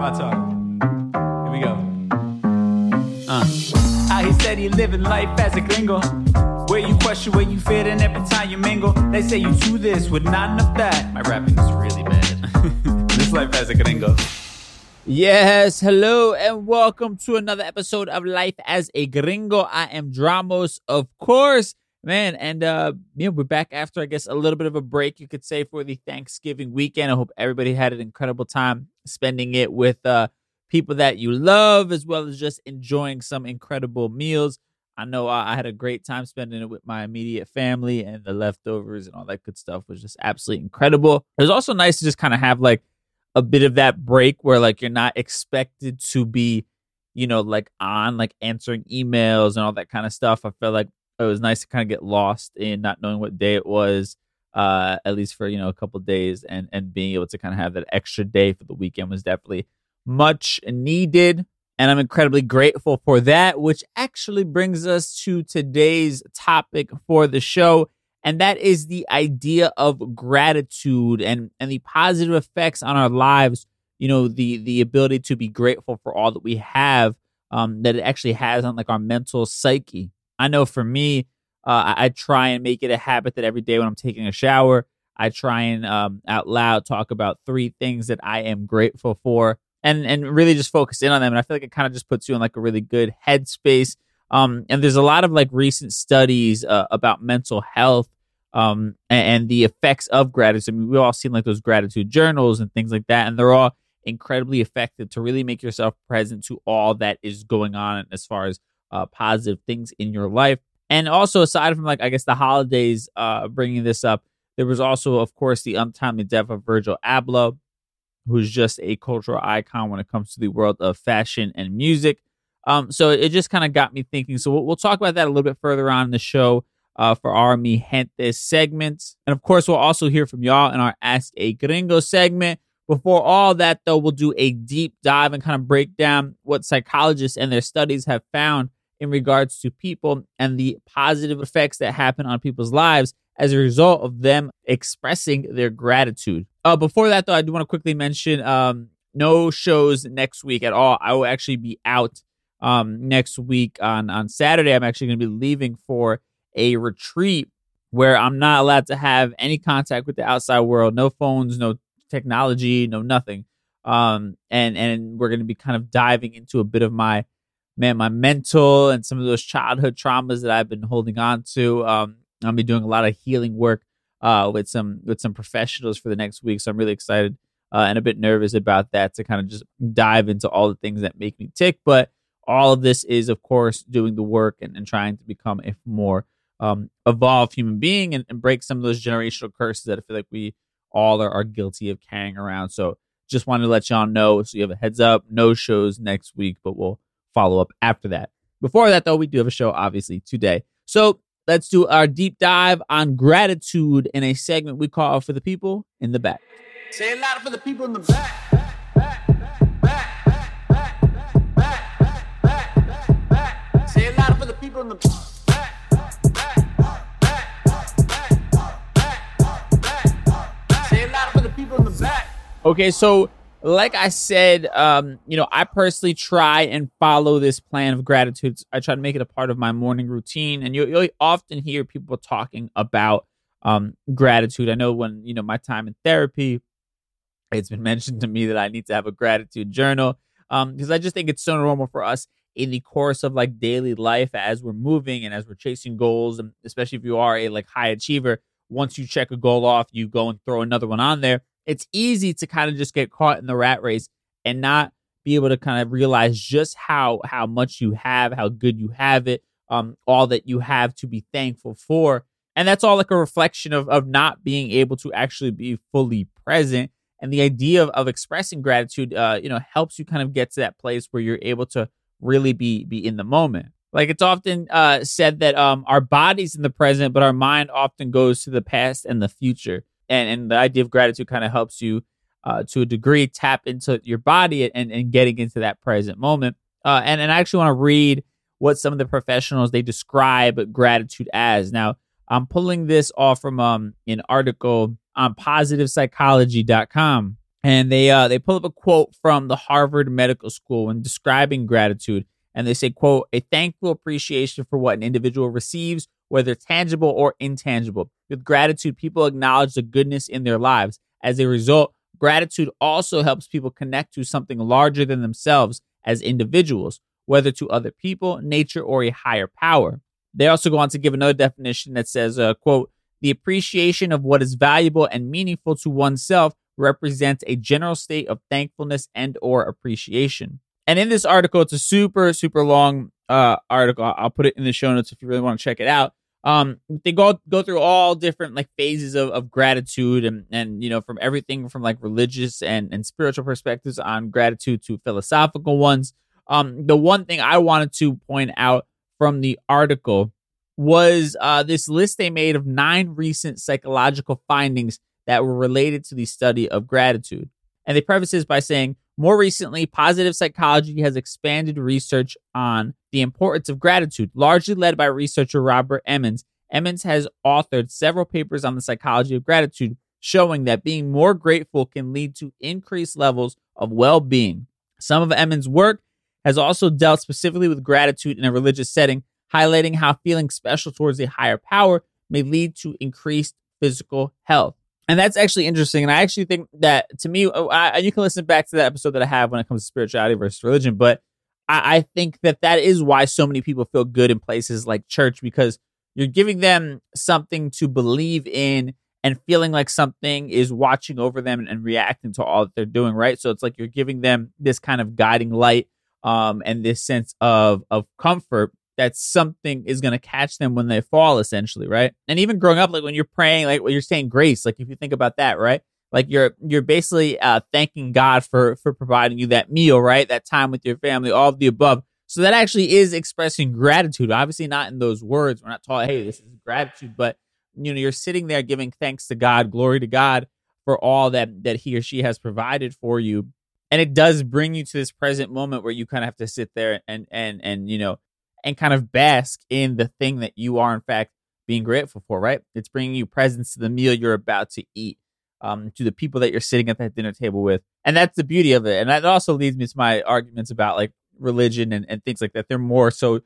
my talk. Here we go. How he said he living life as a gringo. Where you question where you fit in every time you mingle. They say you do this with not enough that. My rapping is really bad. This life as a gringo. Yes, hello, and welcome to another episode of Life as a Gringo. I am Dramos, of course, man, and we're back after, I guess, a little bit of a break, you could say, for the Thanksgiving weekend. I hope everybody had an incredible time spending it with people that you love, as well as just enjoying some incredible meals. I know I had a great time spending it with my immediate family, and the leftovers and all that good stuff was just absolutely incredible. It was also nice to just kind of have like a bit of that break where like you're not expected to be, like on like answering emails and all that kind of stuff. I felt like it was nice to kind of get lost in not knowing what day it was, at least for, a couple of days, and being able to kind of have that extra day for the weekend was definitely much needed. And I'm incredibly grateful for that, which actually brings us to today's topic for the show. And that is the idea of gratitude and the positive effects on our lives, the ability to be grateful for all that we have, that it actually has on like our mental psyche. I know for me, I try and make it a habit that every day when I'm taking a shower, I try and out loud talk about 3 things that I am grateful for and really just focus in on them. And I feel like it kind of just puts you in like a really good headspace. And there's a lot of like recent studies about mental health and the effects of gratitude. I mean, we've all seen like those gratitude journals and things like that, and they're all incredibly effective to really make yourself present to all that is going on as far as positive things in your life. And also, aside from like, I guess the holidays bringing this up, there was also, of course, the untimely death of Virgil Abloh, who's just a cultural icon when it comes to the world of fashion and music. So it just kind of got me thinking. So we'll talk about that a little bit further on in the show for our Mi Gente segment. And of course, we'll also hear from y'all in our Ask a Gringo segment. Before all that, though, we'll do a deep dive and kind of break down what psychologists and their studies have found in regards to people and the positive effects that happen on people's lives as a result of them expressing their gratitude. Before that, though, I do want to quickly mention no shows next week at all. I will actually be out next week on Saturday. I'm actually going to be leaving for a retreat where I'm not allowed to have any contact with the outside world, no phones, no technology, no nothing. And we're going to be kind of diving into a bit of my mental and some of those childhood traumas that I've been holding on to. I'll be doing a lot of healing work with some professionals for the next week. So I'm really excited and a bit nervous about that, to kind of just dive into all the things that make me tick. But all of this is, of course, doing the work and trying to become a more evolved human being and break some of those generational curses that I feel like we all are guilty of carrying around. So just wanted to let y'all know, so you have a heads up. No shows next week, but we'll follow up after that. Before that, though, we do have a show, obviously, today. So let's do our deep dive on gratitude in a segment we call For the People in the Back. Say it louder for the people in the back. Say it louder for the people in the back. Say it louder for the people in the back. Okay, so like I said, I personally try and follow this plan of gratitude. I try to make it a part of my morning routine, and you'll often hear people talking about gratitude. I know when, my time in therapy, it's been mentioned to me that I need to have a gratitude journal because I just think it's so normal for us in the course of like daily life as we're moving and as we're chasing goals, and especially if you are a like high achiever. Once you check a goal off, you go and throw another one on there. It's easy to kind of just get caught in the rat race and not be able to kind of realize just how much you have, how good you have it, all that you have to be thankful for. And that's all like a reflection of not being able to actually be fully present. And the idea of expressing gratitude, helps you kind of get to that place where you're able to really be in the moment. Like it's often said that our body's in the present, but our mind often goes to the past and the future. And the idea of gratitude kind of helps you to a degree tap into your body and getting into that present moment. And I actually want to read what some of the professionals, they describe gratitude as. Now, I'm pulling this off from an article on positivepsychology.com. And they pull up a quote from the Harvard Medical School when describing gratitude. And they say, quote, "A thankful appreciation for what an individual receives, whether tangible or intangible. With gratitude, people acknowledge the goodness in their lives. As a result, gratitude also helps people connect to something larger than themselves as individuals, whether to other people, nature, or a higher power." They also go on to give another definition that says, quote, "The appreciation of what is valuable and meaningful to oneself represents a general state of thankfulness and or appreciation." And in this article, it's a super, super long article. I'll put it in the show notes if you really want to check it out. They go through all different like phases of gratitude and you know, from everything from like religious and spiritual perspectives on gratitude to philosophical ones. The one thing I wanted to point out from the article was this list they made of 9 recent psychological findings that were related to the study of gratitude. And they preface this by saying, more recently, positive psychology has expanded research on the importance of gratitude, largely led by researcher Robert Emmons. Emmons has authored several papers on the psychology of gratitude, showing that being more grateful can lead to increased levels of well-being. Some of Emmons' work has also dealt specifically with gratitude in a religious setting, highlighting how feeling special towards a higher power may lead to increased physical health. And that's actually interesting. And I actually think that, to me, you can listen back to that episode that I have when it comes to spirituality versus religion. But I think that is why so many people feel good in places like church, because you're giving them something to believe in and feeling like something is watching over them and reacting to all that they're doing, right? So it's like you're giving them this kind of guiding light and this sense of comfort that something is going to catch them when they fall, essentially, right? And even growing up, like when you're praying, like when you're saying grace, like if you think about that, right? Like you're basically thanking God for providing you that meal, right? That time with your family, all of the above. So that actually is expressing gratitude. Obviously not in those words. We're not taught, hey, this is gratitude, but you know, you're sitting there giving thanks to God, glory to God for all that he or she has provided for you. And it does bring you to this present moment where you kind of have to sit there and you know, and kind of bask in the thing that you are, in fact, being grateful for, right? It's bringing you presence to the meal you're about to eat, to the people that you're sitting at that dinner table with. And that's the beauty of it. And that also leads me to my arguments about like religion and things like that. They're more so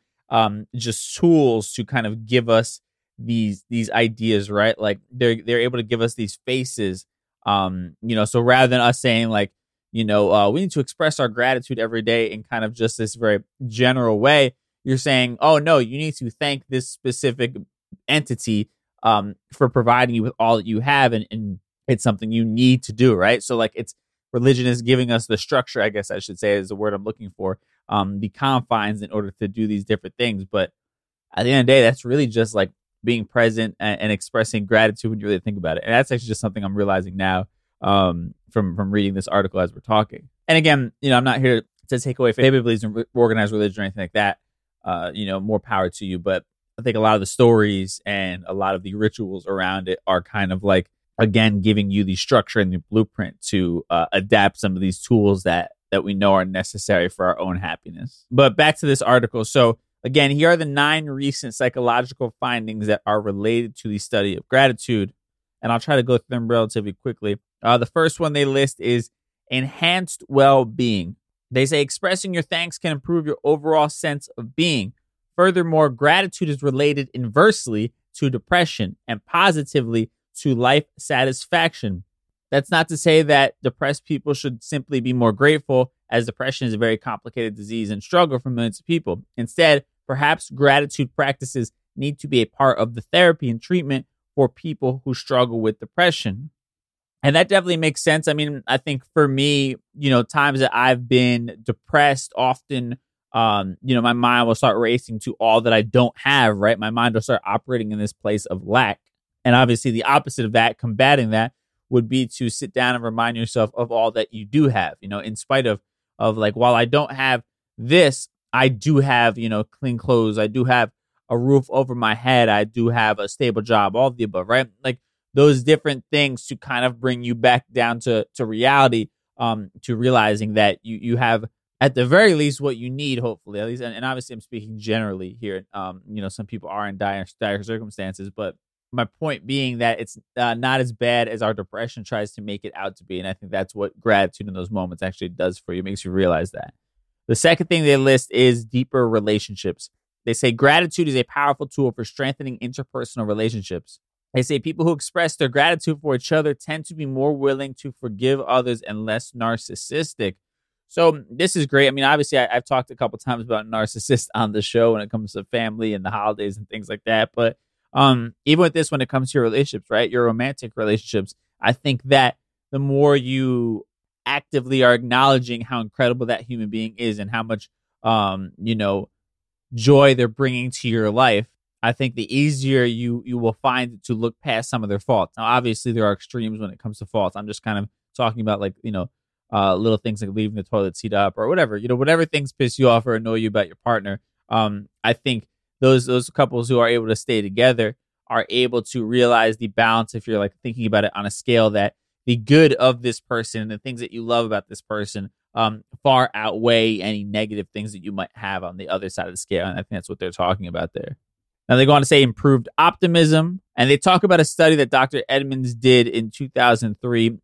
just tools to kind of give us these ideas, right? Like they're able to give us these faces, you know, so rather than us saying like, you know, we need to express our gratitude every day in kind of just this very general way, you're saying, oh, no, you need to thank this specific entity for providing you with all that you have. And it's something you need to do, right? So like religion is giving us the structure, I guess I should say is the word I'm looking for, the confines in order to do these different things. But at the end of the day, that's really just like being present and expressing gratitude when you really think about it. And that's actually just something I'm realizing now from reading this article as we're talking. And again, you know, I'm not here to take away faith believes in organized religion or anything like that. You know, more power to you. But I think a lot of the stories and a lot of the rituals around it are kind of like, again, giving you the structure and the blueprint to adapt some of these tools that we know are necessary for our own happiness. But back to this article. So again, here are the 9 recent psychological findings that are related to the study of gratitude. And I'll try to go through them relatively quickly. The first one they list is enhanced well-being. They say expressing your thanks can improve your overall sense of being. Furthermore, gratitude is related inversely to depression and positively to life satisfaction. That's not to say that depressed people should simply be more grateful, as depression is a very complicated disease and struggle for millions of people. Instead, perhaps gratitude practices need to be a part of the therapy and treatment for people who struggle with depression. And that definitely makes sense. I mean, I think for me, you know, times that I've been depressed, often, you know, my mind will start racing to all that I don't have, right? My mind will start operating in this place of lack. And obviously the opposite of that, combating that, would be to sit down and remind yourself of all that you do have, you know, in spite of like, while I don't have this, I do have, you know, clean clothes. I do have a roof over my head. I do have a stable job, all of the above, right? Like, those different things to kind of bring you back down to reality, to realizing that you have at the very least what you need, hopefully, at least. And obviously I'm speaking generally here. You know, some people are in dire circumstances, but My point being that it's not as bad as our depression tries to make it out to be. And I think that's what gratitude in those moments actually does for you. It makes you realize that. The second thing they list is deeper relationships. They say gratitude is a powerful tool for strengthening interpersonal relationships. They say people who express their gratitude for each other tend to be more willing to forgive others and less narcissistic. So this is great. I mean, obviously, I've talked a couple times about narcissists on the show when it comes to family and the holidays and things like that. But even with this, when it comes to your relationships, right, your romantic relationships, I think that the more you actively are acknowledging how incredible that human being is and how much, joy they're bringing to your life, I think the easier you will find to look past some of their faults. Now, obviously, there are extremes when it comes to faults. I'm just kind of talking about little things like leaving the toilet seat up or whatever, whatever things piss you off or annoy you about your partner. I think those couples who are able to stay together are able to realize the balance if you're like thinking about it on a scale that the good of this person and the things that you love about this person far outweigh any negative things that you might have on the other side of the scale. And I think that's what they're talking about there. Now they go on to say improved optimism, and they talk about a study that Dr. Edmonds did in 2003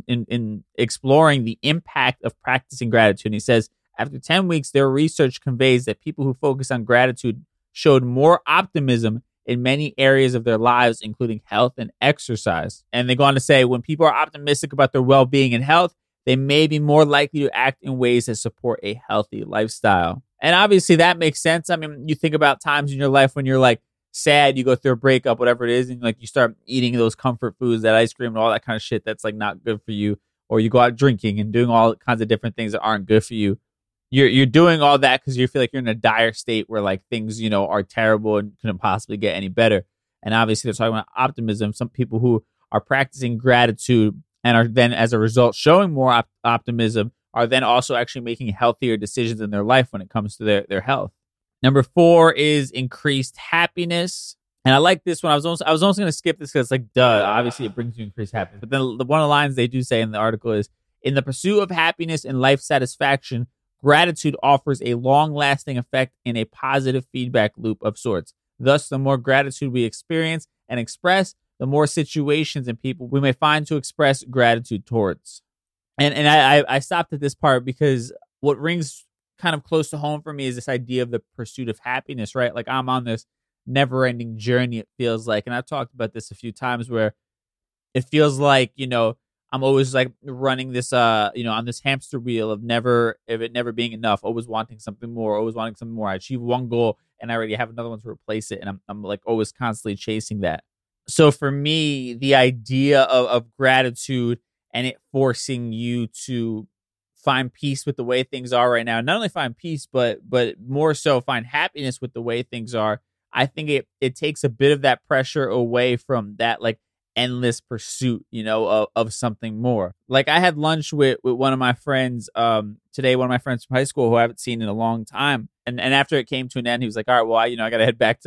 in exploring the impact of practicing gratitude. And he says, after 10 weeks, their research conveys that people who focus on gratitude showed more optimism in many areas of their lives, including health and exercise. And they go on to say, when people are optimistic about their well-being and health, they may be more likely to act in ways that support a healthy lifestyle. And obviously that makes sense. I mean, you think about times in your life when you're like sad, you go through a breakup, whatever it is, and like you start eating those comfort foods, that ice cream and all that kind of shit that's like not good for you. Or you go out drinking and doing all kinds of different things that aren't good for you. You're doing all that because you feel like you're in a dire state where like things, are terrible and couldn't possibly get any better. And obviously they're talking about optimism. Some people who are practicing gratitude and are then as a result showing more optimism are then also actually making healthier decisions in their life when it comes to their health. Number 4 is increased happiness. And I like this one. I was almost going to skip this because it's like, duh, obviously it brings you increased happiness. But then one of the lines they do say in the article is, in the pursuit of happiness and life satisfaction, gratitude offers a long-lasting effect in a positive feedback loop of sorts. Thus, the more gratitude we experience and express, the more situations and people we may find to express gratitude towards. And I stopped at this part because what rings kind of close to home for me is this idea of the pursuit of happiness, right? Like I'm on this never-ending journey, it feels like. And I've talked about this a few times where it feels like, I'm always like running this, on this hamster wheel of it never being enough, always wanting something more, always wanting something more. I achieve one goal and I already have another one to replace it. And I'm like always constantly chasing that. So for me, the idea of gratitude and it forcing you to find peace with the way things are right now, not only find peace, but more so find happiness with the way things are. I think it takes a bit of that pressure away from that like endless pursuit, of something more. Like I had lunch with one of my friends today, one of my friends from high school who I haven't seen in a long time. And after it came to an end, he was like, all right, well, I gotta head back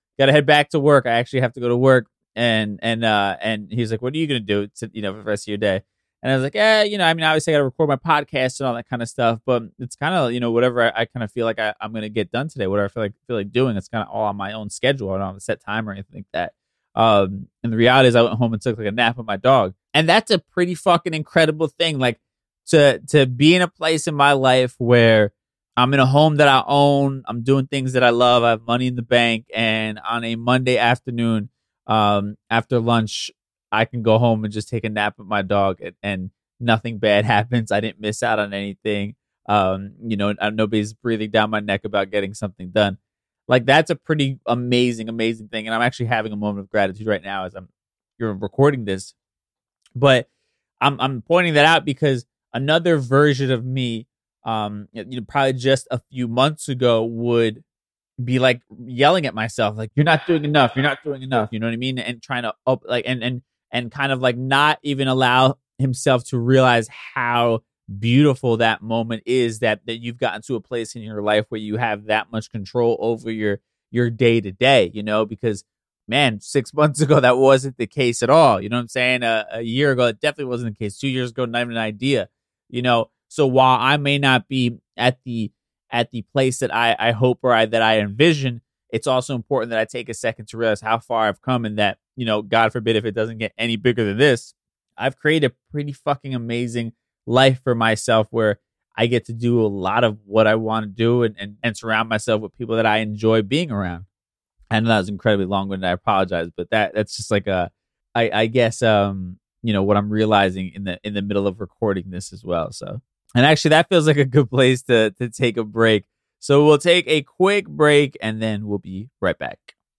to work. I actually have to go to work. And he was like, what are you gonna do to, for the rest of your day? And I was like, obviously I got to record my podcast and all that kind of stuff, but it's kind of, whatever I kind of feel like I'm going to get done today, whatever I feel like doing, it's kind of all on my own schedule. I don't have a set time or anything like that. And the reality is I went home and took like a nap with my dog. And that's a pretty fucking incredible thing. Like to be in a place in my life where I'm in a home that I own, I'm doing things that I love, I have money in the bank, and on a Monday afternoon, after lunch, I can go home and just take a nap with my dog and nothing bad happens. I didn't miss out on anything. Nobody's breathing down my neck about getting something done. Like that's a pretty amazing thing. And I'm actually having a moment of gratitude right now as you're recording this. But I'm pointing that out because another version of me, probably just a few months ago would be like yelling at myself, like, you're not doing enough. You're not doing enough. You know what I mean? And trying to and kind of like not even allow himself to realize how beautiful that moment is that you've gotten to a place in your life where you have that much control over your day to day, because man, 6 months ago, that wasn't the case at all. You know what I'm saying? A year ago, it definitely wasn't the case. 2 years ago, not even an idea, So while I may not be at the place that I hope or that I envision, it's also important that I take a second to realize how far I've come and that God forbid if it doesn't get any bigger than this, I've created a pretty fucking amazing life for myself where I get to do a lot of what I want to do and surround myself with people that I enjoy being around. I know that was incredibly long-winded. I apologize, but that's just like I guess what I'm realizing in the middle of recording this as well. So, and actually that feels like a good place to take a break. So we'll take a quick break and then we'll be right back.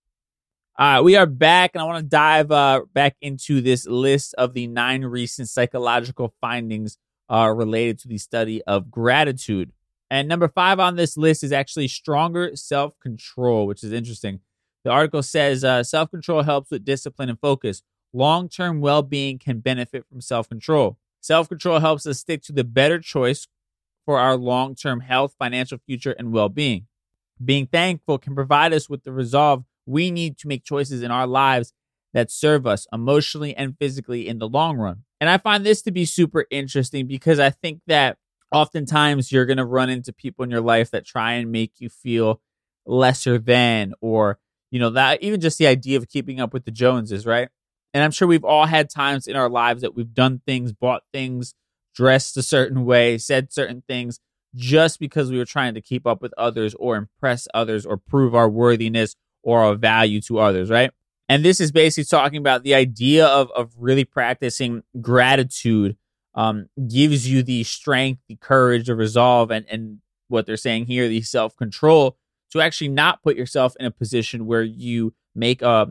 All right, we are back, and I want to dive back into this list of the 9 recent psychological findings related to the study of gratitude. And number 5 on this list is actually stronger self-control, which is interesting. The article says self-control helps with discipline and focus. Long-term well-being can benefit from self-control. Self-control helps us stick to the better choice for our long-term health, financial future, and well-being. Being thankful can provide us with the resolve we need to make choices in our lives that serve us emotionally and physically in the long run. And I find this to be super interesting because I think that oftentimes you're going to run into people in your life that try and make you feel lesser than, or, that even just the idea of keeping up with the Joneses, right? And I'm sure we've all had times in our lives that we've done things, bought things, dressed a certain way, said certain things just because we were trying to keep up with others or impress others or prove our worthiness or our value to others, right? And this is basically talking about the idea of really practicing gratitude gives you the strength, the courage, the resolve, and what they're saying here, the self-control to actually not put yourself in a position where you make a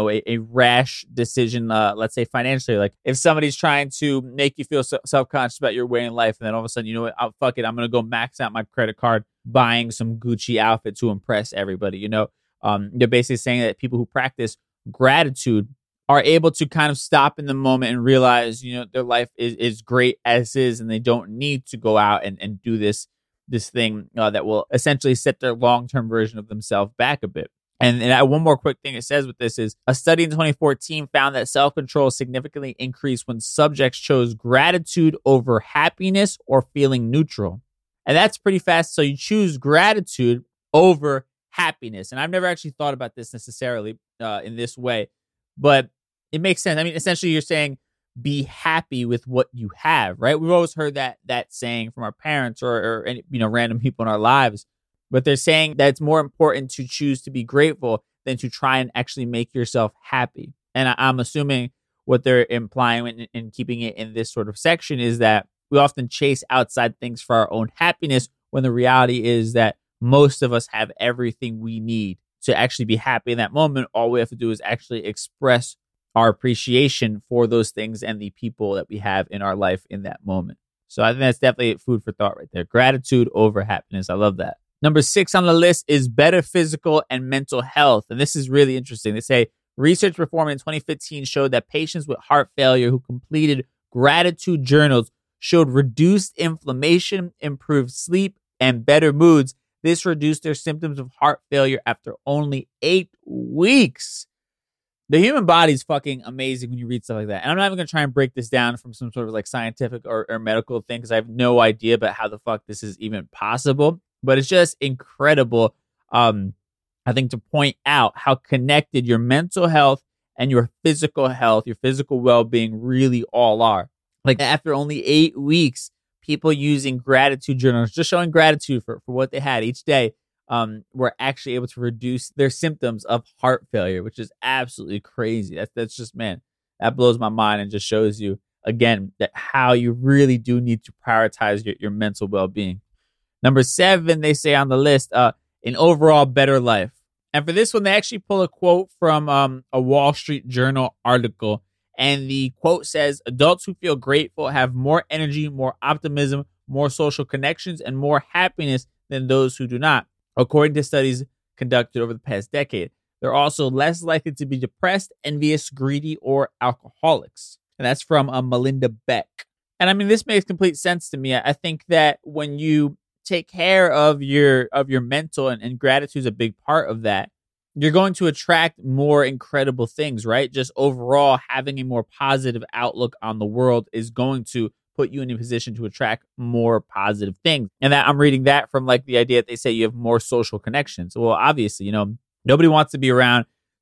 rash decision, let's say financially. Like if somebody's trying to make you feel self-conscious about your way in life, and then all of a sudden, fuck it, I'm going to go max out my credit card buying some Gucci outfit to impress everybody, They're basically saying that people who practice gratitude are able to kind of stop in the moment and realize, their life is great as is, and they don't need to go out and do this thing that will essentially set their long-term version of themselves back a bit. And one more quick thing it says with this is a study in 2014 found that self-control significantly increased when subjects chose gratitude over happiness or feeling neutral. And that's pretty fast. So you choose gratitude over happiness. And I've never actually thought about this necessarily in this way, but it makes sense. I mean, essentially you're saying be happy with what you have, right? We've always heard that saying from our parents or random people in our lives, but they're saying that it's more important to choose to be grateful than to try and actually make yourself happy. And I'm assuming what they're implying in keeping it in this sort of section is that we often chase outside things for our own happiness when the reality is that most of us have everything we need to actually be happy in that moment. All we have to do is actually express our appreciation for those things and the people that we have in our life in that moment. So I think that's definitely food for thought right there. Gratitude over happiness. I love that. Number 6 on the list is better physical and mental health. And this is really interesting. They say research performed in 2015 showed that patients with heart failure who completed gratitude journals showed reduced inflammation, improved sleep, and better moods. This reduced their symptoms of heart failure after only 8 weeks. The human body is fucking amazing when you read stuff like that. And I'm not even going to try and break this down from some sort of like scientific or medical thing because I have no idea about how the fuck this is even possible. But it's just incredible, I think, to point out how connected your mental health and your physical health, your physical well-being really all are. Like after only 8 weeks, people using gratitude journals, just showing gratitude for what they had each day, were actually able to reduce their symptoms of heart failure, which is absolutely crazy. That's just, man, that blows my mind and just shows you, again, that how you really do need to prioritize your mental well-being. Number 7, they say on the list, an overall better life. And for this one, they actually pull a quote from a Wall Street Journal article. And the quote says, adults who feel grateful have more energy, more optimism, more social connections, and more happiness than those who do not, according to studies conducted over the past decade. They're also less likely to be depressed, envious, greedy, or alcoholics. And that's from Melinda Beck. And I mean, this makes complete sense to me. I think that when you take care of your mental, and gratitude is a big part of that, you're going to attract more incredible things, right? Just overall, having a more positive outlook on the world is going to put you in a position to attract more positive things. And that I'm reading that from like the idea that they say you have more social connections. Well, obviously, nobody wants to be around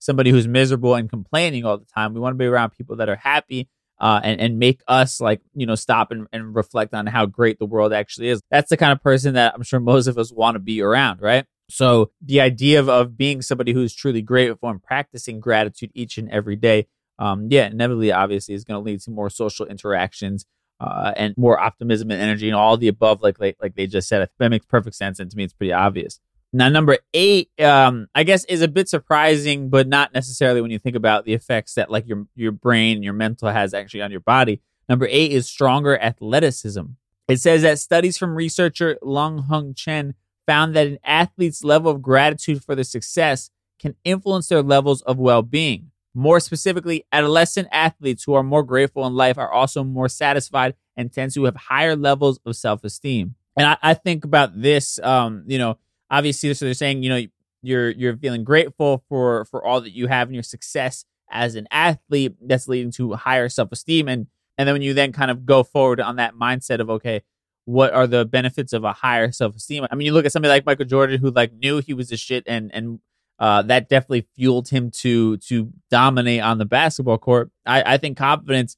somebody who's miserable and complaining all the time. We want to be around people that are happy and make us stop and reflect on how great the world actually is. That's the kind of person that I'm sure most of us want to be around, right? So the idea of being somebody who's truly grateful and practicing gratitude each and every day, inevitably, obviously, is going to lead to more social interactions and more optimism and energy and all the above, like they just said. That makes perfect sense, and to me, it's pretty obvious. Now, number 8, I guess, is a bit surprising, but not necessarily when you think about the effects that like your brain and your mental has actually on your body. Number 8 is stronger athleticism. It says that studies from researcher Lung Hung Chen found that an athlete's level of gratitude for their success can influence their levels of well-being. More specifically, adolescent athletes who are more grateful in life are also more satisfied and tend to have higher levels of self-esteem. And I think about this, obviously, so they're saying, you're feeling grateful for all that you have and your success as an athlete. That's leading to higher self-esteem. And then when you then kind of go forward on that mindset of, okay, what are the benefits of a higher self-esteem? I mean, you look at somebody like Michael Jordan, who like knew he was a shit, and that definitely fueled him to dominate on the basketball court. I think confidence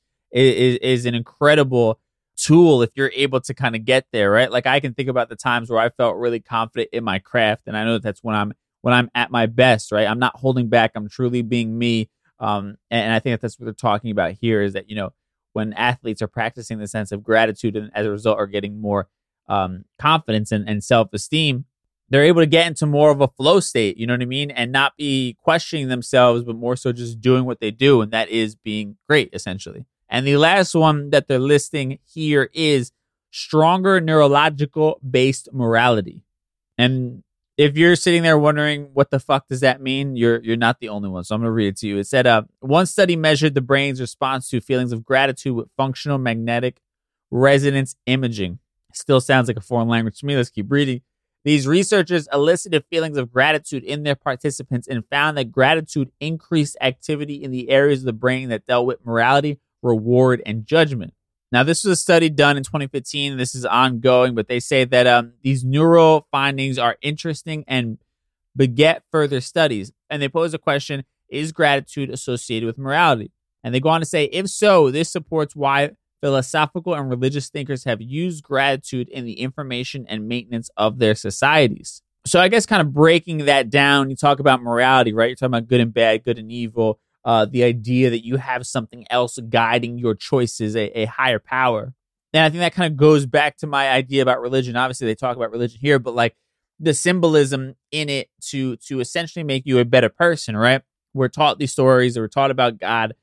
is an incredible tool if you're able to kind of get there, right? Like I can think about the times where I felt really confident in my craft, and I know that's when I'm at my best, right? I'm not holding back. I'm truly being me. And I think that's what they're talking about here is that, when athletes are practicing the sense of gratitude and as a result are getting more confidence and self-esteem, they're able to get into more of a flow state, you know what I mean? And not be questioning themselves, but more so just doing what they do. And that is being great, essentially. And the last one that they're listing here is stronger neurological based morality. And if you're sitting there wondering what the fuck does that mean, you're not the only one. So I'm going to read it to you. It said, one study measured the brain's response to feelings of gratitude with functional magnetic resonance imaging. Still sounds like a foreign language to me. Let's keep reading. These researchers elicited feelings of gratitude in their participants and found that gratitude increased activity in the areas of the brain that dealt with morality, reward, and judgment. Now, this was a study done in 2015. This is ongoing, but they say that these neural findings are interesting and beget further studies. And they pose a question, is gratitude associated with morality? And they go on to say, if so, this supports why philosophical and religious thinkers have used gratitude in the information and maintenance of their societies. So I guess kind of breaking that down, you talk about morality, right? You're talking about good and bad, good and evil. The idea that you have something else guiding your choices, a higher power. And I think that kind of goes back to my idea about religion. Obviously, they talk about religion here, but like the symbolism in it to essentially make you a better person, right? We're taught these stories, we're taught about God,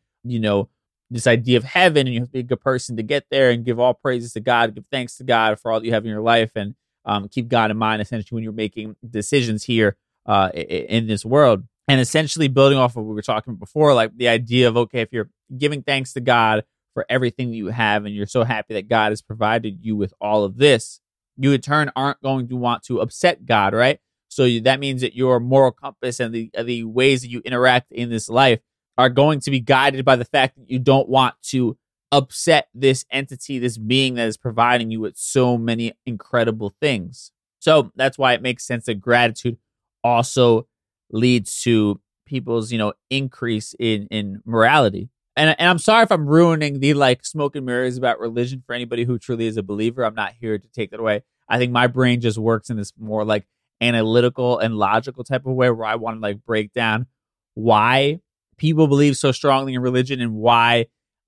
this idea of heaven, and you have to be a good person to get there and give all praises to God, give thanks to God for all that you have in your life, and keep God in mind, essentially, when you're making decisions here in this world. And essentially building off of what we were talking about before, like the idea of, okay, if you're giving thanks to God for everything that you have and you're so happy that God has provided you with all of this, you in turn aren't going to want to upset God, right? So that means that your moral compass and the ways that you interact in this life are going to be guided by the fact that you don't want to upset this entity, this being that is providing you with so many incredible things. So that's why it makes sense that gratitude also leads to people's, increase in morality. And I'm sorry if I'm ruining the smoke and mirrors about religion for anybody who truly is a believer. I'm not here to take that away. I think my brain just works in this more analytical and logical type of way where I want to break down why people believe so strongly in religion and why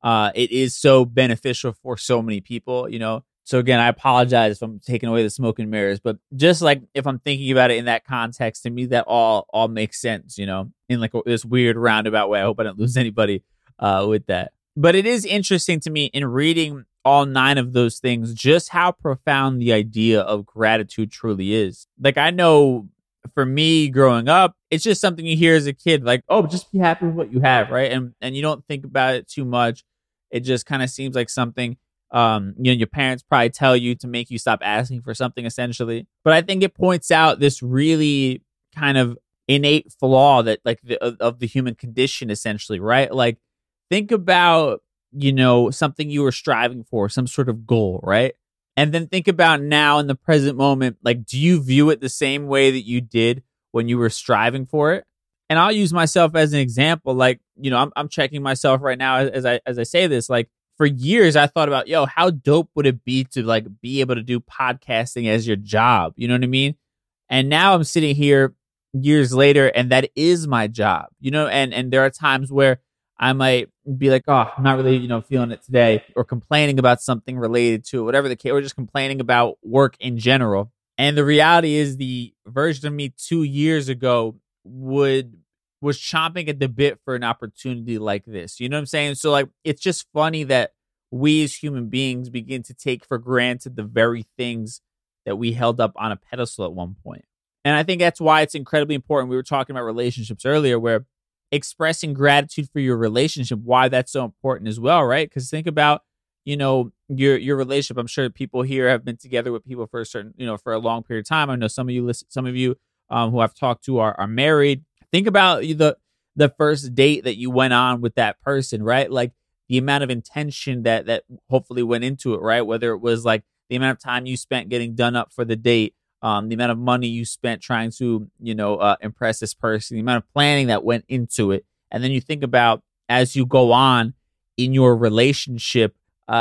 it is so beneficial for so many people, So again, I apologize if I'm taking away the smoke and mirrors, but just if I'm thinking about it in that context, to me, that all makes sense, in this weird roundabout way. I hope I don't lose anybody with that. But it is interesting to me in reading all 9 of those things, just how profound the idea of gratitude truly is. I know for me growing up, it's just something you hear as a kid, just be happy with what you have, right? And you don't think about it too much. It just kind of seems like something your parents probably tell you to make you stop asking for something, essentially. But I think it points out this really kind of innate flaw that of the human condition, essentially, right? Think about, something you were striving for, some sort of goal, right? And then think about now in the present moment, do you view it the same way that you did when you were striving for it? And I'll use myself as an example. Like, I'm checking myself right now as I say this. Like, for years, I thought about, how dope would it be to like be able to do podcasting as your job? You know what I mean? And now I'm sitting here years later, and that is my job. And there are times where I might be like, oh, I'm not really, feeling it today, or complaining about something related to it, whatever the case, or just complaining about work in general. And the reality is, the version of me 2 years ago was chomping at the bit for an opportunity like this. You know what I'm saying? So like, it's just funny that we as human beings begin to take for granted the very things that we held up on a pedestal at one point. And I think that's why it's incredibly important. We were talking about relationships earlier, where expressing gratitude for your relationship, why that's so important as well, right? Because think about, your relationship. I'm sure people here have been together with people for a certain, for a long period of time. I know some of you who I've talked to are married. Think about the first date that you went on with that person, right? Like the amount of intention that hopefully went into it, right? Whether it was like the amount of time you spent getting done up for the date, the amount of money you spent trying to, impress this person, the amount of planning that went into it. And then you think about, as you go on in your relationship,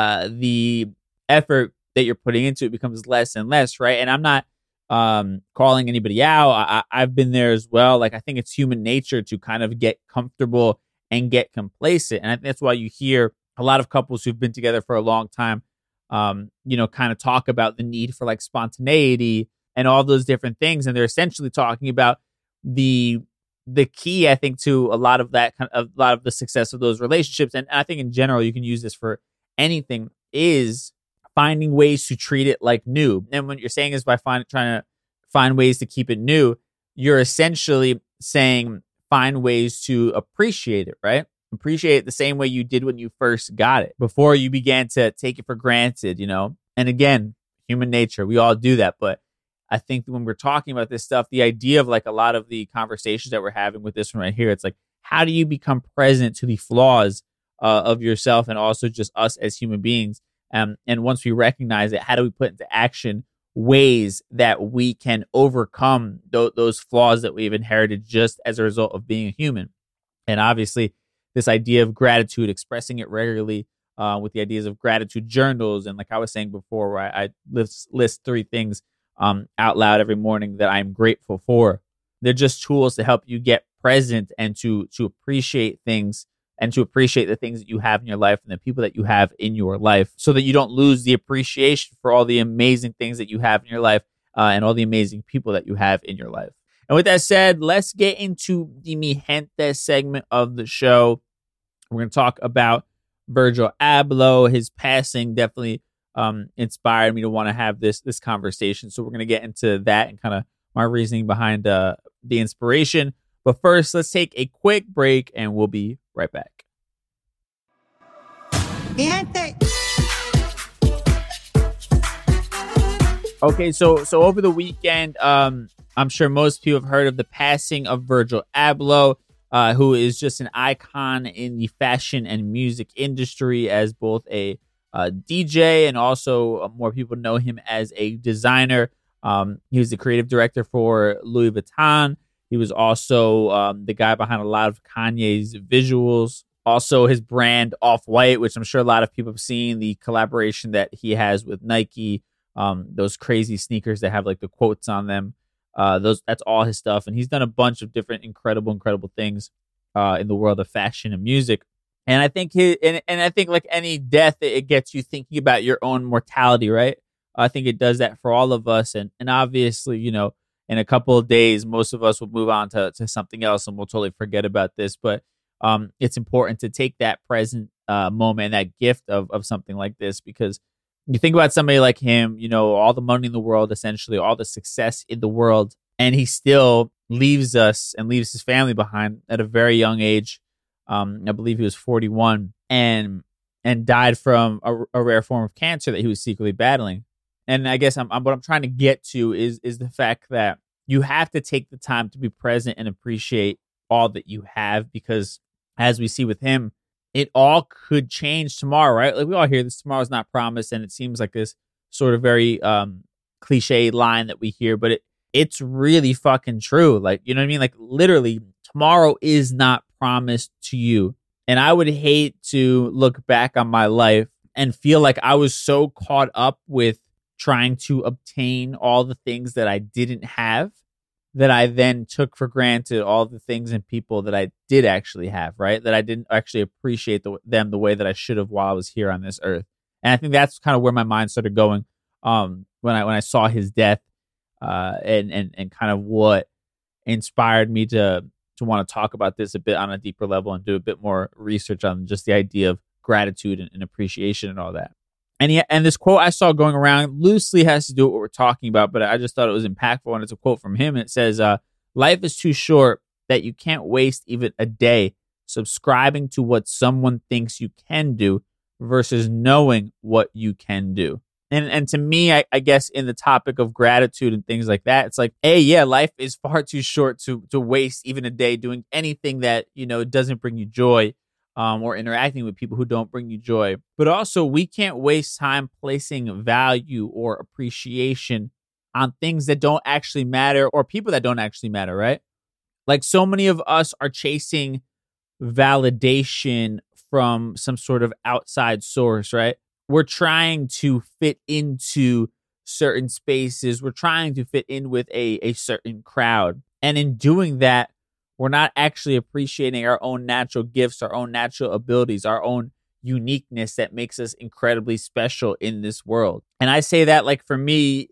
the effort that you're putting into it becomes less and less, right? And I'm not calling anybody out. I've been there as well. Like, I think it's human nature to kind of get comfortable and get complacent. And I think that's why you hear a lot of couples who've been together for a long time, kind of talk about the need for like spontaneity and all those different things. And they're essentially talking about the key, I think, to a lot of the success of those relationships. And I think in general, you can use this for anything, is finding ways to treat it like new. And what you're saying is by trying to find ways to keep it new, you're essentially saying find ways to appreciate it, right? Appreciate it the same way you did when you first got it, before you began to take it for granted, And again, human nature, we all do that. But I think when we're talking about this stuff, the idea of like a lot of the conversations that we're having with this one right here, it's like, how do you become present to the flaws of yourself and also just us as human beings? And once we recognize it, how do we put into action ways that we can overcome those flaws that we've inherited just as a result of being a human? And obviously, this idea of gratitude, expressing it regularly with the ideas of gratitude journals. And like I was saying before, where I list 3 things out loud every morning that I'm grateful for. They're just tools to help you get present and to appreciate things, and to appreciate the things that you have in your life and the people that you have in your life, so that you don't lose the appreciation for all the amazing things that you have in your life and all the amazing people that you have in your life. And with that said, let's get into the Mi Gente segment of the show. We're going to talk about Virgil Abloh. His passing definitely inspired me to want to have this conversation. So we're going to get into that and kind of my reasoning behind the inspiration. But first, let's take a quick break and we'll be right back. Okay, so over the weekend, I'm sure most people have heard of the passing of Virgil Abloh, who is just an icon in the fashion and music industry as both a DJ and also more people know him as a designer. He was the creative director for Louis Vuitton. He was also the guy behind a lot of Kanye's visuals. Also, his brand Off-White, which I'm sure a lot of people have seen, the collaboration that he has with Nike, those crazy sneakers that have like the quotes on them. That's all his stuff. And he's done a bunch of different incredible things in the world of fashion and music. And I think I think like any death, it gets you thinking about your own mortality, right? I think it does that for all of us. And obviously, in a couple of days, most of us will move on to something else and we'll totally forget about this. But it's important to take that present moment, that gift of something like this, because you think about somebody like him, all the money in the world, essentially all the success in the world, and he still leaves us and leaves his family behind at a very young age. I believe he was 41 and died from a rare form of cancer that he was secretly battling. And I guess what I'm trying to get to is the fact that you have to take the time to be present and appreciate all that you have, because as we see with him, it all could change tomorrow, right? Like we all hear this, tomorrow's not promised, and it seems like this sort of very cliche line that we hear, but it's really fucking true. Like, you know what I mean? Like, literally, tomorrow is not promised to you. And I would hate to look back on my life and feel like I was so caught up with trying to obtain all the things that I didn't have that I then took for granted all the things and people that I did actually have, right? That I didn't actually appreciate them the way that I should have while I was here on this earth. And I think that's kind of where my mind started going when I saw his death, and kind of what inspired me to want to talk about this a bit on a deeper level and do a bit more research on just the idea of gratitude and appreciation and all that. And this quote I saw going around loosely has to do with what we're talking about, but I just thought it was impactful, and it's a quote from him. And it says, life is too short that you can't waste even a day subscribing to what someone thinks you can do versus knowing what you can do. And to me, I guess in the topic of gratitude and things like that, it's like, life is far too short to waste even a day doing anything that, doesn't bring you joy, or interacting with people who don't bring you joy. But also, we can't waste time placing value or appreciation on things that don't actually matter or people that don't actually matter, right? Like, so many of us are chasing validation from some sort of outside source, right? We're trying to fit into certain spaces. We're trying to fit in with a certain crowd. And in doing that, we're not actually appreciating our own natural gifts, our own natural abilities, our own uniqueness that makes us incredibly special in this world. And I say that, like, for me,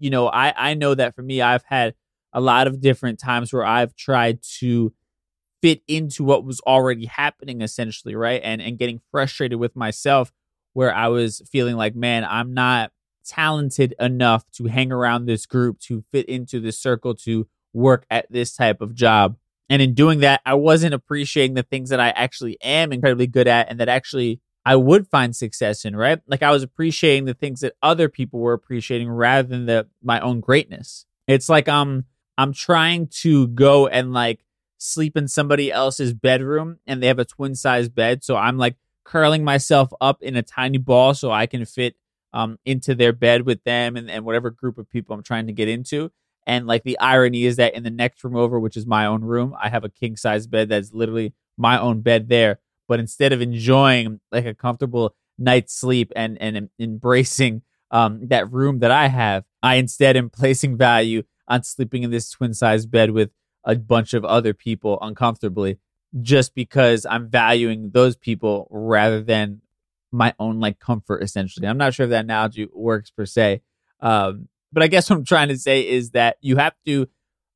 I know that for me, I've had a lot of different times where I've tried to fit into what was already happening, essentially, right? And getting frustrated with myself, where I was feeling like, man, I'm not talented enough to hang around this group, to fit into this circle, to work at this type of job. And in doing that, I wasn't appreciating the things that I actually am incredibly good at and that actually I would find success in, right? Like, I was appreciating the things that other people were appreciating rather than my own greatness. It's like I'm trying to go and like sleep in somebody else's bedroom and they have a twin size bed. So I'm like curling myself up in a tiny ball so I can fit into their bed with them and whatever group of people I'm trying to get into. And like, the irony is that in the next room over, which is my own room, I have a king size bed that's literally my own bed there. But instead of enjoying like a comfortable night's sleep and embracing that room that I have, I instead am placing value on sleeping in this twin size bed with a bunch of other people uncomfortably, just because I'm valuing those people rather than my own like comfort, essentially. I'm not sure if that analogy works per se. But I guess what I'm trying to say is that you have to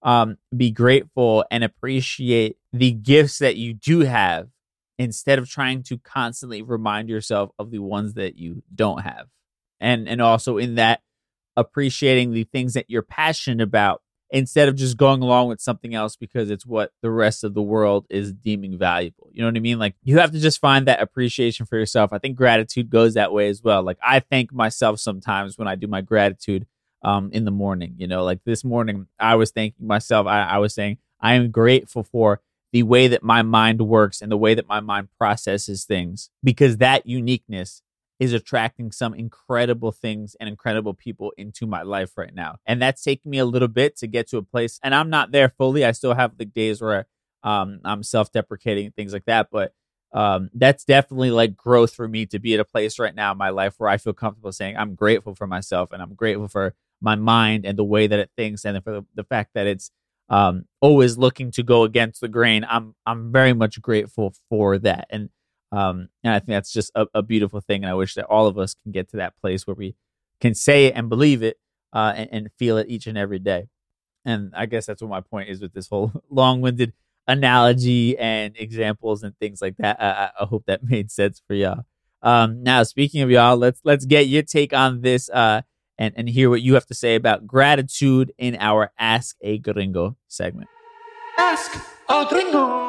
be grateful and appreciate the gifts that you do have instead of trying to constantly remind yourself of the ones that you don't have. And also in that, appreciating the things that you're passionate about instead of just going along with something else because it's what the rest of the world is deeming valuable. You know what I mean? Like, you have to just find that appreciation for yourself. I think gratitude goes that way as well. Like, I thank myself sometimes when I do my gratitude in the morning. Like this morning, I was thanking myself. I was saying, I am grateful for the way that my mind works and the way that my mind processes things, because that uniqueness is attracting some incredible things and incredible people into my life right now. And that's taking me a little bit to get to a place, and I'm not there fully. I still have the days where I'm self-deprecating and things like that. But that's definitely like growth for me to be at a place right now in my life where I feel comfortable saying I'm grateful for myself and I'm grateful for my mind and the way that it thinks, and for the fact that it's always looking to go against the grain. I'm very much grateful for that. And I think that's just a beautiful thing. And I wish that all of us can get to that place where we can say it and believe it and feel it each and every day. And I guess that's what my point is with this whole long-winded analogy and examples and things like that. I hope that made sense for y'all. Now, speaking of y'all, let's get your take on this and hear what you have to say about gratitude in our Ask a Gringo segment. Ask a Gringo.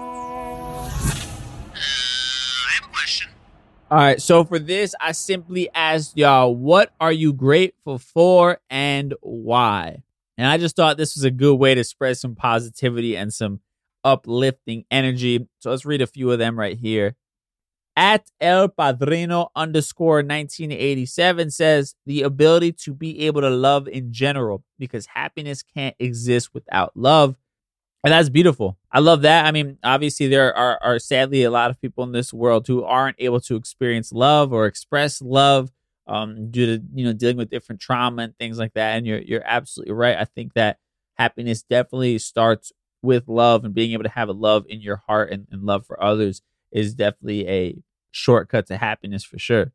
All right, so for this, I simply asked y'all, what are you grateful for and why? And I just thought this was a good way to spread some positivity and some uplifting energy. So let's read a few of them right here. At El Padrino _1987 says the ability to be able to love in general, because happiness can't exist without love. And that's beautiful. I love that. I mean, obviously there are sadly a lot of people in this world who aren't able to experience love or express love due to, dealing with different trauma and things like that. And you're absolutely right. I think that happiness definitely starts with love, and being able to have a love in your heart and love for others is definitely a shortcut to happiness for sure.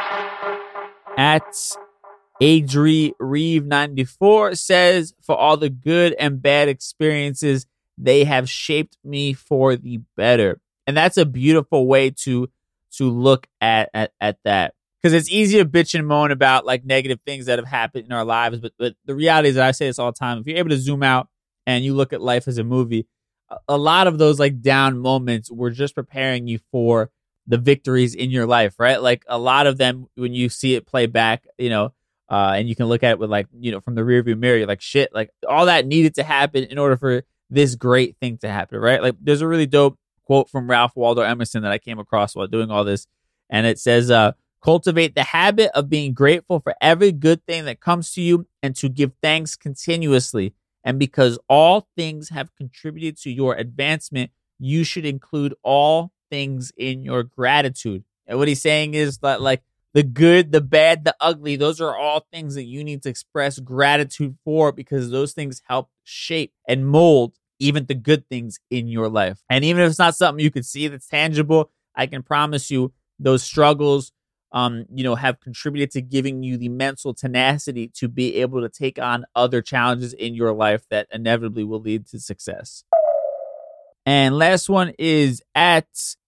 At Adri Reeve 94 says, for all the good and bad experiences, they have shaped me for the better. And that's a beautiful way to look at that. Because it's easy to bitch and moan about like negative things that have happened in our lives. But the reality is that I say this all the time. If you're able to zoom out and you look at life as a movie, a lot of those like down moments were just preparing you for the victories in your life, right? Like a lot of them, when you see it play back, and you can look at it with like, from the rearview mirror, you're like, shit, like all that needed to happen in order for this great thing to happen, right? Like there's a really dope quote from Ralph Waldo Emerson that I came across while doing all this. And it says, cultivate the habit of being grateful for every good thing that comes to you and to give thanks continuously. And because all things have contributed to your advancement, you should include all things in your gratitude. And what he's saying is that like the good, the bad, the ugly, those are all things that you need to express gratitude for, because those things help shape and mold even the good things in your life. And even if it's not something you could see that's tangible, I can promise you those struggles have contributed to giving you the mental tenacity to be able to take on other challenges in your life that inevitably will lead to success. And last one is at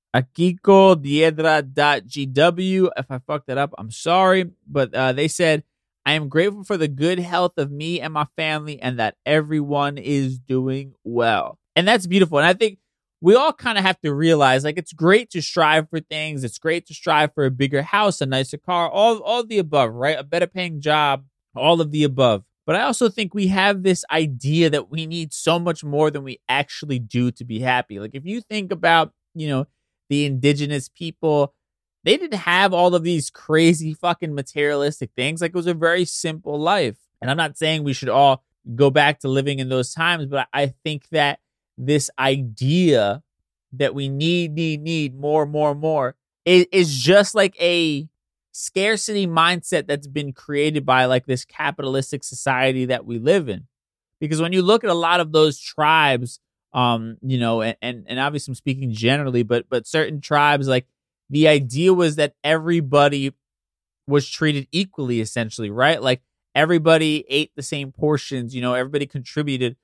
AkikoDiedra.gw. If I fucked that up, I'm sorry. But they said, I am grateful for the good health of me and my family and that everyone is doing well. And that's beautiful. And I think we all kind of have to realize, like, it's great to strive for things. It's great to strive for a bigger house, a nicer car, all of the above, right? A better paying job, all of the above. But I also think we have this idea that we need so much more than we actually do to be happy. Like, if you think about, the indigenous people, they didn't have all of these crazy fucking materialistic things. Like, it was a very simple life. And I'm not saying we should all go back to living in those times, but I think that this idea that we need more is just like a scarcity mindset that's been created by like this capitalistic society that we live in. Because when you look at a lot of those tribes, and obviously I'm speaking generally, but certain tribes, like the idea was that everybody was treated equally, essentially, right? Like everybody ate the same portions, everybody contributed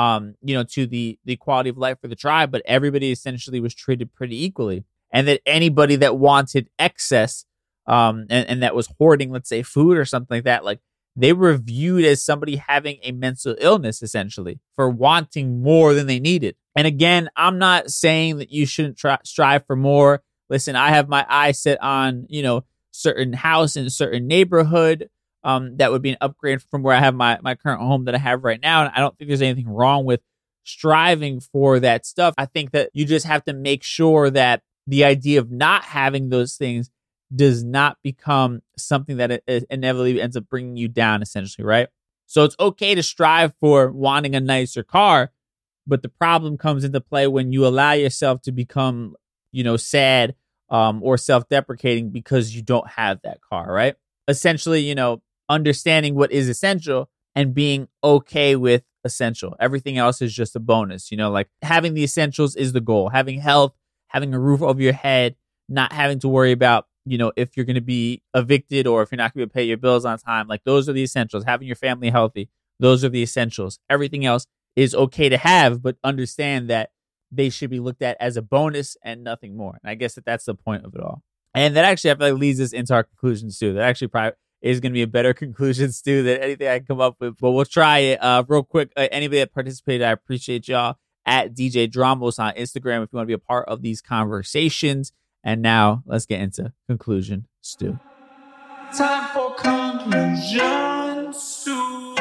to the quality of life for the tribe, but everybody essentially was treated pretty equally. And that anybody that wanted excess, and that was hoarding, let's say, food or something like that, like they were viewed as somebody having a mental illness, essentially, for wanting more than they needed. And again, I'm not saying that you shouldn't strive for more. Listen, I have my eye set on, certain house in a certain neighborhood, that would be an upgrade from where I have my current home that I have right now. And I don't think there's anything wrong with striving for that stuff. I think that you just have to make sure that the idea of not having those things does not become something that it inevitably ends up bringing you down, essentially, right? So it's okay to strive for wanting a nicer car, but the problem comes into play when you allow yourself to become, sad or self-deprecating because you don't have that car, right? Essentially, understanding what is essential and being okay with essential. Everything else is just a bonus, like having the essentials is the goal. Having health, having a roof over your head, not having to worry about, if you're going to be evicted or if you're not going to pay your bills on time. Like those are the essentials. Having your family healthy, those are the essentials. Everything else is okay to have, but understand that they should be looked at as a bonus and nothing more. And I guess that's the point of it all. And that actually, I feel like, leads us into our conclusions too. That actually probably is going to be a better conclusion, Stu, than anything I can come up with. But we'll try it real quick. Anybody that participated, I appreciate y'all. At DJ Dramos on Instagram if you want to be a part of these conversations. And now let's get into conclusion, Stu. Time for conclusion, Stu.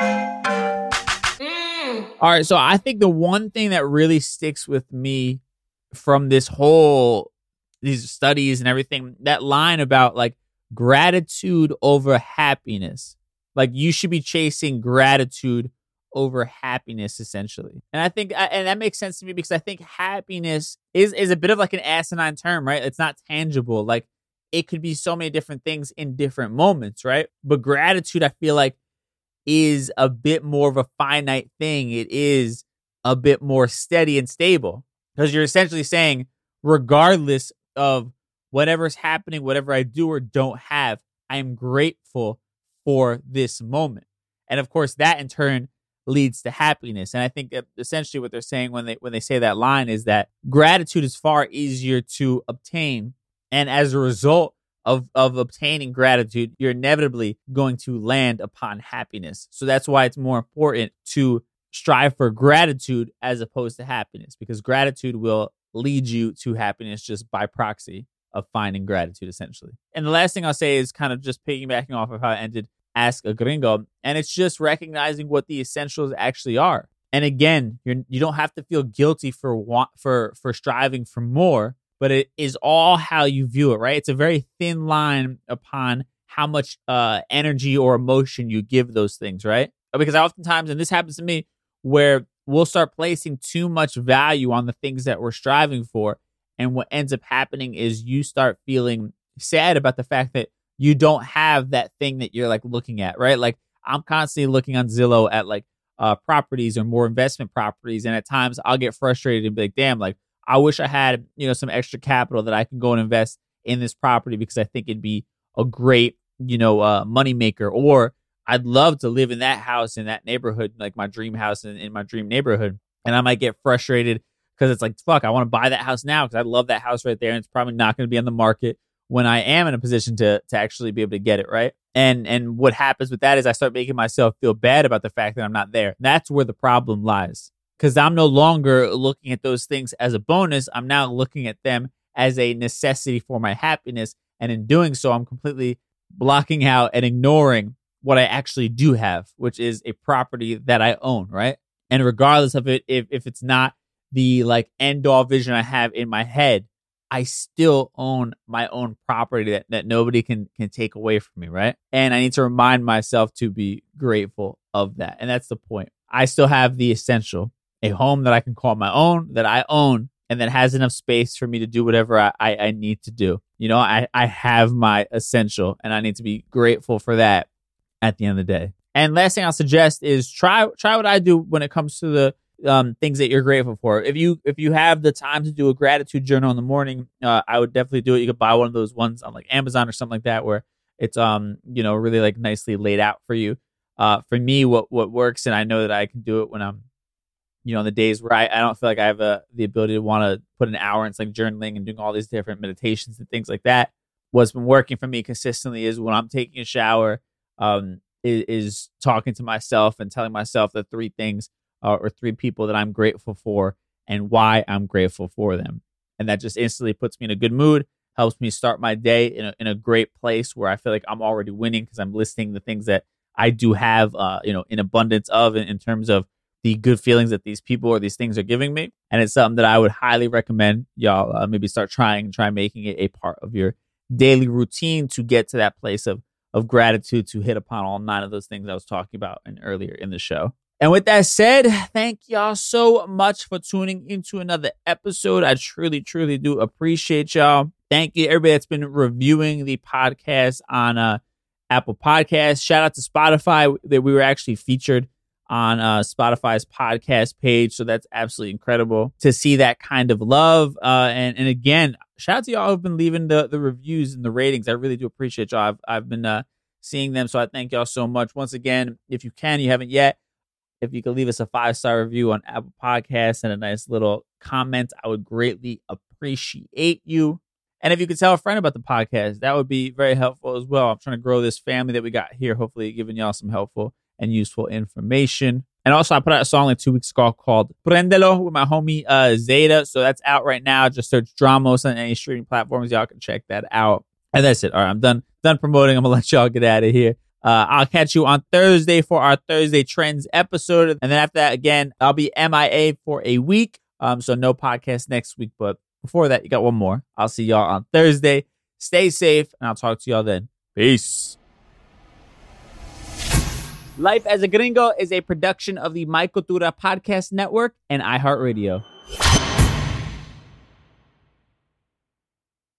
All right, so I think the one thing that really sticks with me from this whole these studies and everything, that line about like gratitude over happiness. Like you should be chasing gratitude over happiness, essentially. And I think, and that makes sense to me because I think happiness is a bit of like an asinine term, right? It's not tangible. Like it could be so many different things in different moments, right? But gratitude, I feel like, is a bit more of a finite thing. It is a bit more steady and stable because you're essentially saying, regardless of whatever's happening, whatever I do or don't have, I am grateful for this moment. And of course, that in turn leads to happiness. And I think that essentially what they're saying when they say that line is that gratitude is far easier to obtain. And as a result of obtaining gratitude, you're inevitably going to land upon happiness. So that's why it's more important to strive for gratitude as opposed to happiness, because gratitude will lead you to happiness just by proxy of finding gratitude, essentially. And the last thing I'll say is kind of just piggybacking off of how I ended Ask a Gringo, and it's just recognizing what the essentials actually are. And again, you don't have to feel guilty for striving for more, but it is all how you view it, right? It's a very thin line upon how much energy or emotion you give those things, right? Because oftentimes, and this happens to me, where we'll start placing too much value on the things that we're striving for. And what ends up happening is you start feeling sad about the fact that you don't have that thing that you're like looking at, right? Like I'm constantly looking on Zillow at like properties or more investment properties. And at times I'll get frustrated and be like, damn, like I wish I had, some extra capital that I can go and invest in this property because I think it'd be a great, money maker. Or I'd love to live in that house in that neighborhood, like my dream house in my dream neighborhood. And I might get frustrated because it's like, fuck, I want to buy that house now because I love that house right there. And it's probably not going to be on the market when I am in a position to actually be able to get it, right? And what happens with that is I start making myself feel bad about the fact that I'm not there. That's where the problem lies. Because I'm no longer looking at those things as a bonus. I'm now looking at them as a necessity for my happiness. And in doing so, I'm completely blocking out and ignoring what I actually do have, which is a property that I own, right? And regardless of it, if it's not the like end all vision I have in my head, I still own my own property that nobody can take away from me, right? And I need to remind myself to be grateful of that. And that's the point. I still have the essential, a home that I can call my own, that I own, and that has enough space for me to do whatever I need to do. I have my essential, and I need to be grateful for that at the end of the day. And last thing I'll suggest is try what I do when it comes to the things that you're grateful for. If you have the time to do a gratitude journal in the morning, I would definitely do it. You could buy one of those ones on like Amazon or something like that, where it's really like nicely laid out for you. For me, what works, and I know that I can do it when I'm on the days where I don't feel like I have the ability to want to put an hour into like journaling and doing all these different meditations and things like that. What's been working for me consistently is when I'm taking a shower, is talking to myself and telling myself the three things or three people that I'm grateful for and why I'm grateful for them. And that just instantly puts me in a good mood, helps me start my day in a great place where I feel like I'm already winning because I'm listing the things that I do have, in abundance of in terms of the good feelings that these people or these things are giving me. And it's something that I would highly recommend y'all maybe try making it a part of your daily routine to get to that place of gratitude, to hit upon all 9 of those things I was talking about earlier in the show. And with that said, thank y'all so much for tuning into another episode. I truly, truly do appreciate y'all. Thank you, everybody that's been reviewing the podcast on Apple Podcasts. Shout out to Spotify that we were actually featured on Spotify's podcast page. So that's absolutely incredible to see that kind of love. And again, shout out to y'all who've been leaving the reviews and the ratings. I really do appreciate y'all. I've been seeing them. So I thank y'all so much. Once again, if you haven't yet, if you could leave us a 5-star review on Apple Podcasts and a nice little comment, I would greatly appreciate you. And if you could tell a friend about the podcast, that would be very helpful as well. I'm trying to grow this family that we got here, hopefully giving y'all some helpful and useful information. And also, I put out a song like 2 weeks ago called Prendelo with my homie Zeta. So that's out right now. Just search Dramos on any streaming platforms. Y'all can check that out. And that's it. All right, I'm done promoting. I'm going to let y'all get out of here. I'll catch you on Thursday for our Thursday Trends episode. And then after that, again, I'll be MIA for a week. So no podcast next week. But before that, you got one more. I'll see y'all on Thursday. Stay safe, and I'll talk to y'all then. Peace. Life as a Gringo is a production of the My Cultura Podcast Network and iHeartRadio.